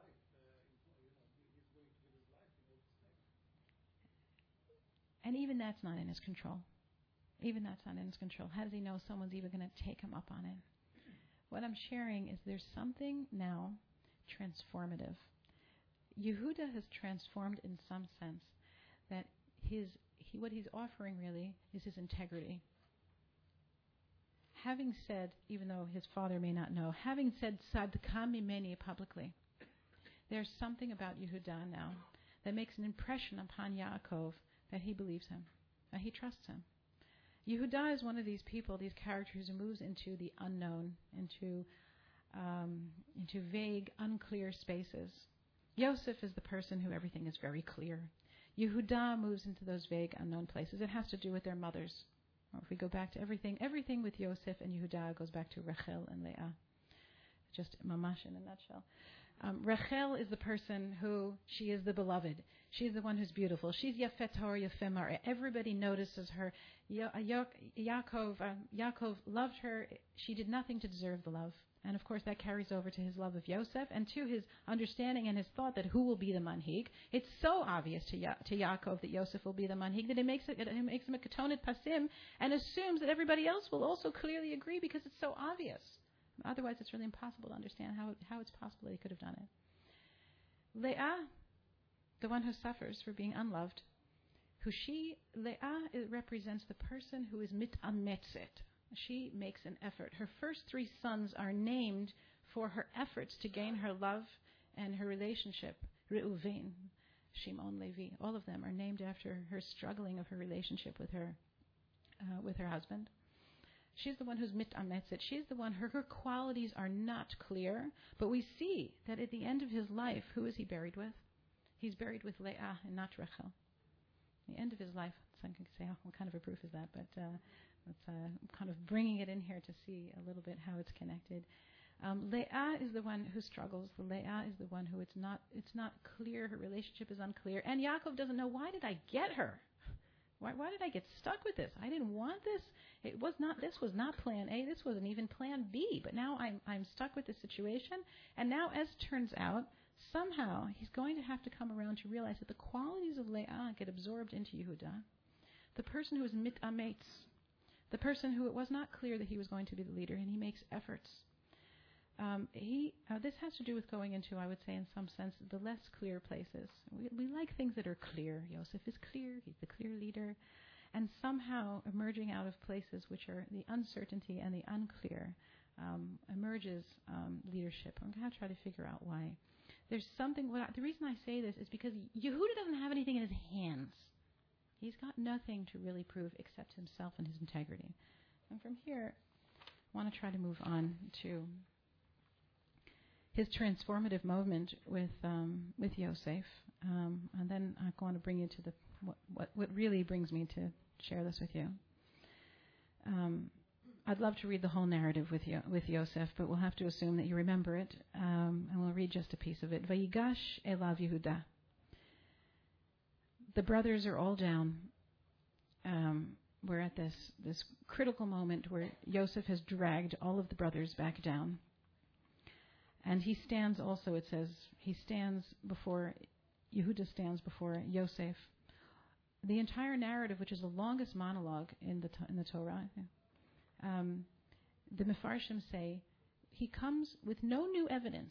And even that's not in his control. Even that's not in his control. How does he know someone's even going to take him up on it? What I'm sharing is there's something now transformative. Yehuda has transformed in some sense that his he, what he's offering really is his integrity. Having said, even though his father may not know, having said Sadka mimeni publicly, there's something about Yehuda now that makes an impression upon Yaakov that he believes him, that he trusts him. Yehuda is one of these people, these characters who moves into the unknown, into um, into vague, unclear spaces. Yosef is the person who everything is very clear. Yehuda moves into those vague, unknown places. It has to do with their mothers. Or if we go back to everything, everything with Yosef and Yehuda goes back to Rachel and Leah. Just mamash in a nutshell. Um, Rachel is the person who, she is the beloved. She's the one who's beautiful. She's Yafet Hor Yafeh Mareh. Everybody notices her. Yo- Yo- Yaakov, um, Yaakov loved her. She did nothing to deserve the love. And of course that carries over to his love of Yosef and to his understanding and his thought that who will be the manhig. It's so obvious to, ya- to Yaakov that Yosef will be the manhig that it makes, it, it makes him a ketonet pasim and assumes that everybody else will also clearly agree because it's so obvious. Otherwise, it's really impossible to understand how, how it's possible that he could have done it. Leah, the one who suffers for being unloved, who she, Leah, it represents the person who is mitametzet. She makes an effort. Her first three sons are named for her efforts to gain her love and her relationship. Reuven, Shimon, Levi, all of them are named after her struggling of her relationship with her, uh, with her husband. She's the one who's mitametzet. She's the one, her, her qualities are not clear, but we see that at the end of his life, who is he buried with? He's buried with Leah and not Rachel. At the end of his life, so I can say, oh, what kind of a proof is that? But uh, it's uh, kind of bringing it in here to see a little bit how it's connected. Um, Leah is the one who struggles. Leah is the one who it's not, it's not clear. Her relationship is unclear. And Yaakov doesn't know, why did I get her? Why, why did I get stuck with this? I didn't want this. It was not. This was not Plan A. This wasn't even Plan B. But now I'm I'm stuck with this situation. And now, as it turns out, somehow he's going to have to come around to realize that the qualities of Leah get absorbed into Yehuda. The person who is mitametz, the person who it was not clear that he was going to be the leader, and he makes efforts. Um, he uh, this has to do with going into, I would say, in some sense, the less clear places. We, we like things that are clear. Yosef is clear; he's the clear leader, and somehow emerging out of places which are the uncertainty and the unclear um, emerges um, leadership. I'm going to try to figure out why. There's something. What I, the reason I say this is because Yehuda doesn't have anything in his hands. He's got nothing to really prove except himself and his integrity. And from here, I want to try to move on to his transformative moment with um, with Yosef, um, and then I'm going to bring you to the what, what what really brings me to share this with you. Um, I'd love to read the whole narrative with you with Yosef, but we'll have to assume that you remember it, um, and we'll read just a piece of it. Vayigash elav Yehuda. The brothers are all down. Um, we're at this this critical moment where Yosef has dragged all of the brothers back down. And he stands also, it says, he stands before, Yehuda stands before Yosef. The entire narrative, which is the longest monologue in the in the Torah, um, the Mefarshim say, he comes with no new evidence.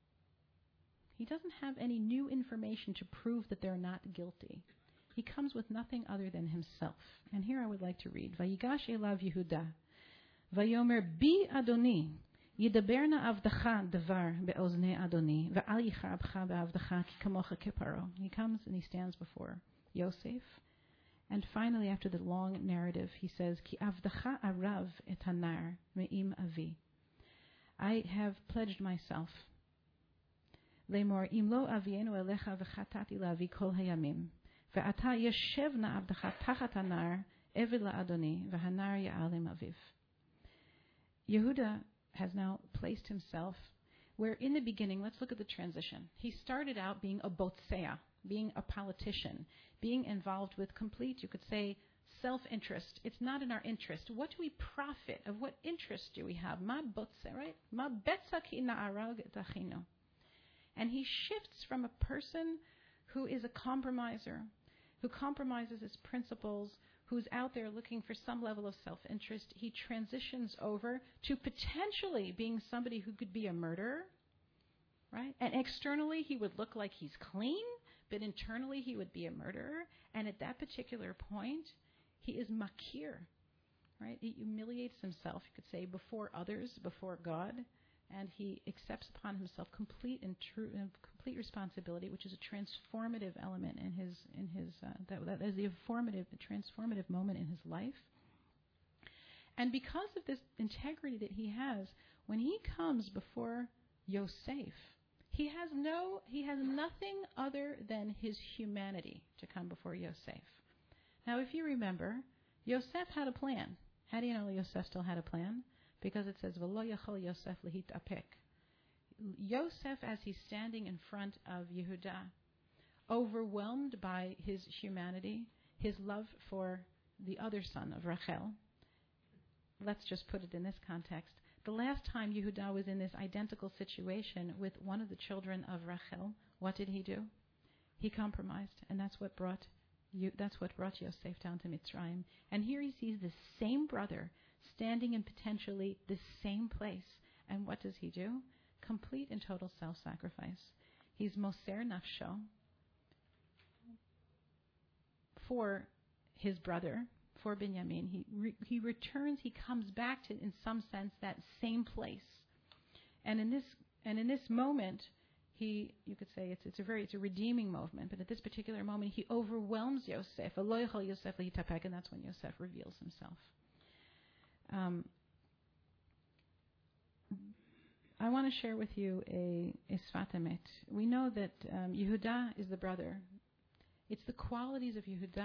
He doesn't have any new information to prove that they're not guilty. He comes with nothing other than himself. And here I would like to read, Vayigash elav Yehuda, Vayomer bi Adoni, ידברנה עבדך דבר באוזני אדוני, ואל יכאבך בעבדך כי כמוך כפרעה. He comes and he stands before Yosef. And finally, after the long narrative, he says, כי עבדך ערב את הנער מעם אבי. I have pledged myself. לאמור, אם לא אביאנו אליך וחטאתי לאבי כל הימים, ועתה ישב נא עבדך תחת הנער, עבד לאדוני, והנער יעלם אביו. Yehuda has now placed himself where in the beginning, let's look at the transition. He started out being a botzea, being a politician, being involved with complete, you could say, self-interest. It's not in our interest. What do we profit? Of what interest do we have? Ma botzea, right? Ma betza ki na'arag tachino. And he shifts from a person who is a compromiser, who compromises his principles, who's out there looking for some level of self-interest. He transitions over to potentially being somebody who could be a murderer, right? And externally he would look like he's clean, but internally he would be a murderer. And at that particular point, he is makir, right? He humiliates himself, you could say, before others, before God, and he accepts upon himself complete and true, uh, complete responsibility, which is a transformative element in his in his uh, that, that is the formative, the transformative moment in his life. And because of this integrity that he has, when he comes before Yosef, he has no, he has nothing other than his humanity to come before Yosef. Now, if you remember, Yosef had a plan. How do you know Yosef still had a plan? Because it says, "V'lo yachol Yosef lehitapek." Yosef, as he's standing in front of Yehuda, overwhelmed by his humanity, his love for the other son of Rachel. Let's just put it in this context. The last time Yehuda was in this identical situation with one of the children of Rachel, what did he do? He compromised, and that's what brought you, that's what brought Yosef down to Mitzrayim. And here he sees the same brother standing in potentially the same place. And what does he do? Complete and total self-sacrifice. He's moser nafsho for his brother, for Binyamin. He re- he returns. He comes back to, in some sense, that same place. And in this and in this moment, he you could say it's it's a very it's a redeeming moment. But at this particular moment, he overwhelms Yosef. Alo yachol Yosef lehitapek, and that's when Yosef reveals himself. Um, I want to share with you a, a Sfat Emet. We know that um, Yehuda is the brother. It's the qualities of Yehuda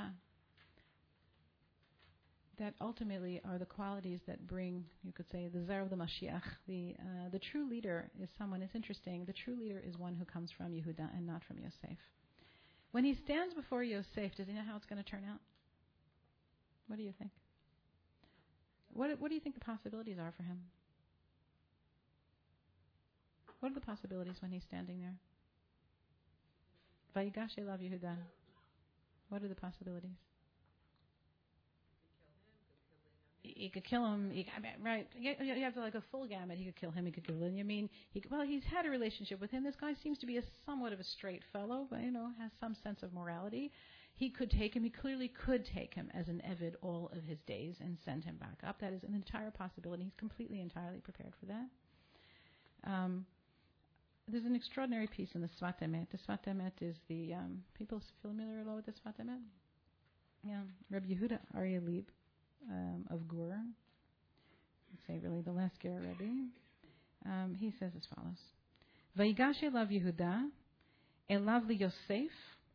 that ultimately are the qualities that bring, you could say, the Zar of the Mashiach. The uh, the true leader is someone, it's interesting, the true leader is one who comes from Yehuda and not from Yosef. When he stands before Yosef, does he know how it's going to turn out? What do you think? What What do you think the possibilities are for him? What are the possibilities when he's standing there? Vayigash elav Yehuda. What are the possibilities? He could kill him. He, I mean, right? You you have to like a full gamut. He could kill him. He could kill him. I mean, he well, he's had a relationship with him. This guy seems to be a somewhat of a straight fellow, but you know, has some sense of morality. He could take him. He clearly could take him as an Eved all of his days and send him back up. That is an entire possibility. He's completely, entirely prepared for that. Um, there's an extraordinary piece in the Sfat Emet. The Sfat Emet is the um, people familiar with the Sfat Emet? Yeah, Rabbi Yehuda Aryeh Leib. Um, of Gur, I'd say really the last Ger Rebbe, um, he says as follows: Vayigash elav Yehuda, elav liyosef,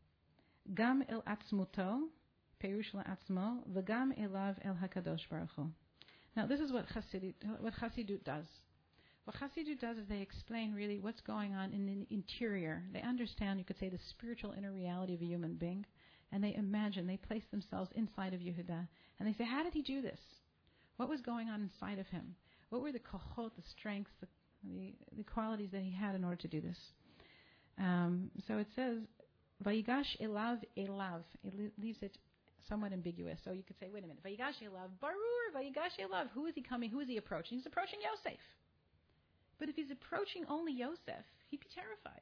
gam el atzmuto, perush la'atzmo, v'gam elav el hakadosh baruch hu. Now this is what Chassidut, what Chassidut does. What Chassidut does is they explain really what's going on in the interior. They understand, you could say, the spiritual inner reality of a human being. And they imagine, they place themselves inside of Yehuda. And they say, how did he do this? What was going on inside of him? What were the kohot, the strengths, the, the, the qualities that he had in order to do this? Um, so it says, Vayigash elav elav. It leaves it somewhat ambiguous. So you could say, wait a minute, Vayigash elav, barur, Vayigash elav. Who is he coming? Who is he approaching? He's approaching Yosef. But if he's approaching only Yosef, he'd be terrified.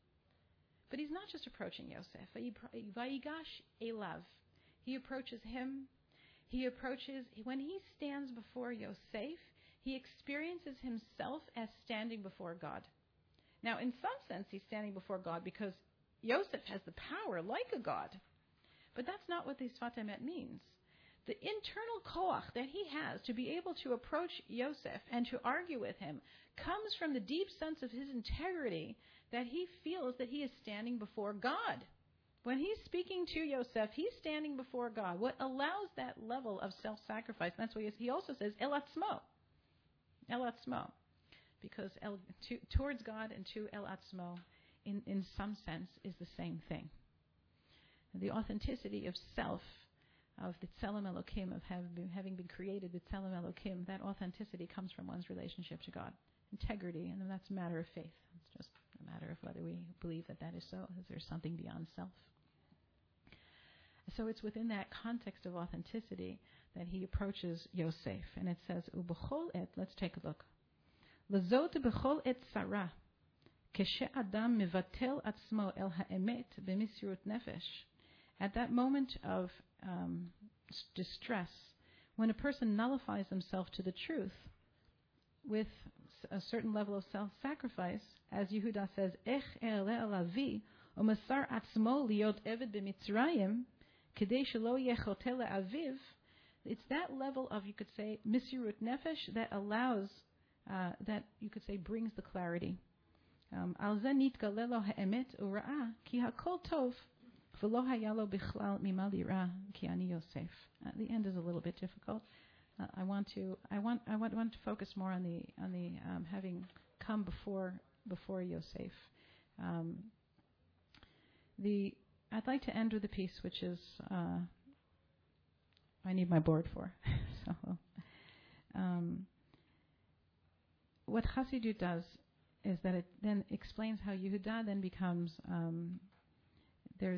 But he's not just approaching Yosef. Vayigash elav. He approaches him. He approaches, when he stands before Yosef, he experiences himself as standing before God. Now, in some sense, he's standing before God because Yosef has the power like a God. But that's not what the Sfat Emet means. The internal koach that he has to be able to approach Yosef and to argue with him comes from the deep sense of his integrity that he feels that he is standing before God. When he's speaking to Yosef, he's standing before God. What allows that level of self-sacrifice, and that's why he also says, El Atzmo. El Atzmo. Because el, to, towards God and to El Atzmo, in, in some sense, is the same thing. The authenticity of self, of the Tzelem Elokim, of have been, having been created with Tzelem Elokim, that authenticity comes from one's relationship to God. Integrity, and then that's a matter of faith. It's just a matter of whether we believe that that is so. Is there something beyond self? So it's within that context of authenticity that he approaches Yosef. And it says, Ubechol et, let's take a look. Lazot bechol et sarah, keshe adam mevatel atzmo el ha'emet b'misirut nefesh. At that moment of um, distress, when a person nullifies himself to the truth with a certain level of self-sacrifice, as Yehuda says, Ech e'ele alavi u'masar atzmo liot eved b'mitzrayim kedei shelo yechote le'aviv. It's that level of, you could say, misirut nefesh that allows, uh, that you could say brings the clarity. Al ze nitgale lo ha'emet u'ra'ah ki hakol tov v'lo haya lo bichlal mima lira ki ani Yosef. The end is a little bit difficult. Uh, I want to I want I want, want to focus more on the on the um, having come before before Yosef. Um, the I'd like to end with a piece which is uh, I need my board for. so, um, what Chassidut does is that it then explains how Yehuda then becomes um, there's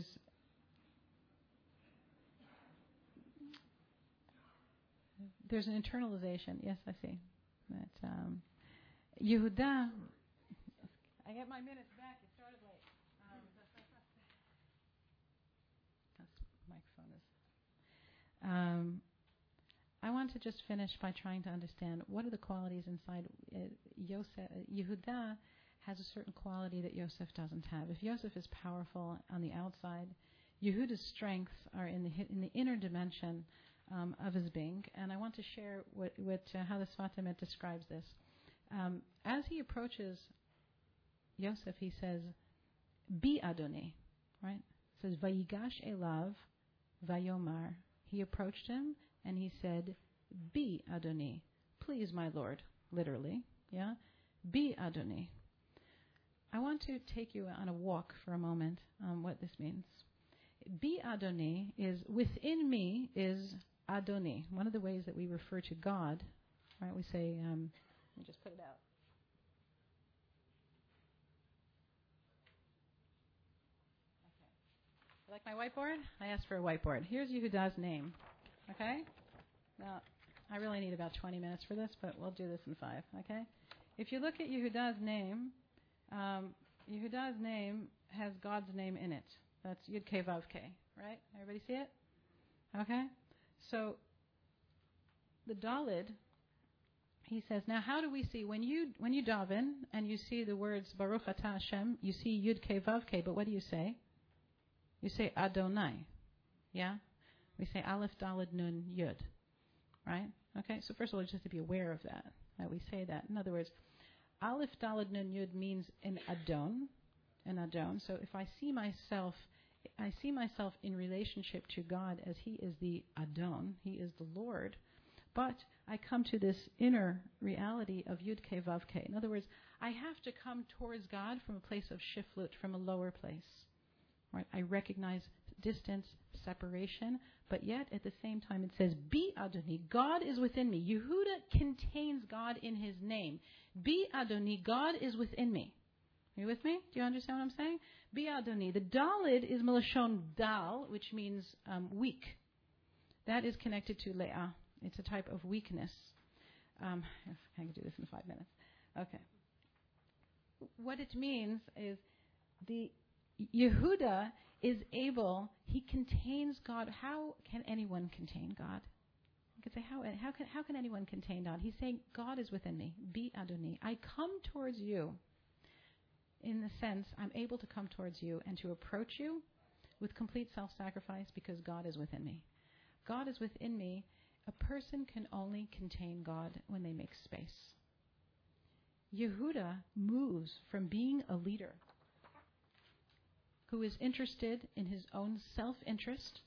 there's an internalization. Yes, I see. That um, Yehuda. I get my minutes back. It started late. Um, this microphone is. Um, I want to just finish by trying to understand what are the qualities inside uh, Yosef. Yehuda has a certain quality that Yosef doesn't have. If Yosef is powerful on the outside, Yehuda's strengths are in the in the inner dimension um, of his being. And I want to share what, what uh, how the Sfat Emet describes this. Um, as he approaches Yosef, he says, "Bi Adoni," right? It says, "Vayigash elav, vayomar." He approached him and he said, "Bi Adoni," please, my Lord, literally, yeah, "Bi Adoni." I want to take you on a walk for a moment on what this means. Bi Adoni is within me is Adoni. One of the ways that we refer to God, right? We say, um, let me just put it out. You like my whiteboard? I asked for a whiteboard. Here's Yehuda's name. Okay? Now, I really need about twenty minutes for this, but we'll do this in five. Okay? If you look at Yehuda's name, um, Yehuda's name has God's name in it. That's Yud Kei Vav Kei. Right? Everybody see it? Okay? So, the Dalid, he says, now how do we see, when you when you daven and you see the words Baruch Atah Hashem, you see Yud Kei Vav Kei, but what do you say? You say Adonai, yeah? We say Aleph, Daled, Nun, Yud, right? Okay, so first of all, just to be aware of that, that we say that. In other words, Aleph, Daled, Nun, Yud means an Adon, an Adon. So if I see myself, I see myself in relationship to God as He is the Adon, He is the Lord, but I come to this inner reality of Yud Kei Vav Kei. In other words, I have to come towards God from a place of shiflut, from a lower place. Right? I recognize distance, separation, but yet at the same time it says, Bi Adoni, God is within me. Yehuda contains God in his name. Bi Adoni, God is within me. Are you with me? Do you understand what I'm saying? Bi Adoni. The Dalid is Melashon Dal, which means um, weak. That is connected to Leah. It's a type of weakness. Um, I can do this in five minutes. Okay. What it means is the Yehuda is able, he contains God. How can anyone contain God? You could say, how, how, can, how can anyone contain God? He's saying, God is within me. Bi Adoni. I come towards you in the sense, I'm able to come towards you and to approach you with complete self-sacrifice because God is within me. God is within me. A person can only contain God when they make space. Yehuda moves from being a leader who is interested in his own self-interest,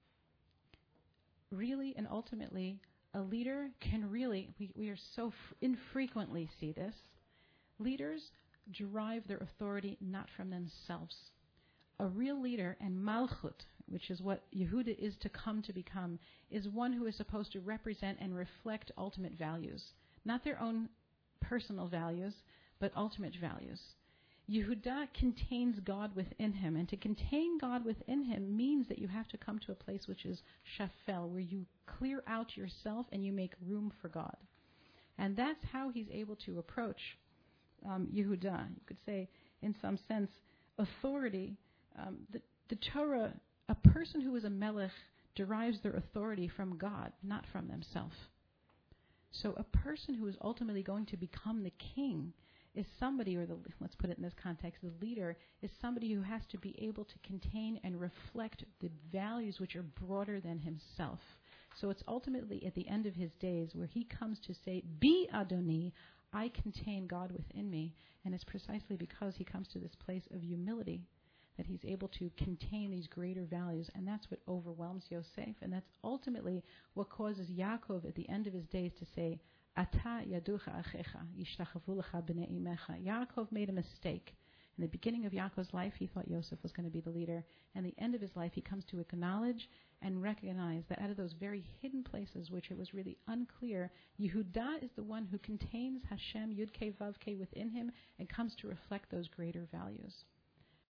really and ultimately, a leader can really, we, we are so f- infrequently see this, leaders derive their authority not from themselves. A real leader, and Malchut, which is what Yehuda is to come to become, is one who is supposed to represent and reflect ultimate values. Not their own personal values, but ultimate values. Yehuda contains God within him, and to contain God within him means that you have to come to a place which is shafel, where you clear out yourself and you make room for God. And that's how he's able to approach um, Yehuda. You could say, in some sense, authority. Um, the, the Torah, a person who is a melech derives their authority from God, not from themselves. So a person who is ultimately going to become the king is somebody, or the, let's put it in this context, the leader is somebody who has to be able to contain and reflect the values which are broader than himself. So it's ultimately at the end of his days where he comes to say, Bi Adoni, I contain God within me. And it's precisely because he comes to this place of humility that he's able to contain these greater values. And that's what overwhelms Yosef. And that's ultimately what causes Yaakov at the end of his days to say, Ata yaducha achecha, yishtachavu lecha b'nei imecha. Yaakov made a mistake. In the beginning of Yaakov's life, he thought Yosef was going to be the leader. And the end of his life, he comes to acknowledge and recognize that out of those very hidden places, which it was really unclear, Yehuda is the one who contains Hashem, Yud Kei Vav Kei within him, and comes to reflect those greater values.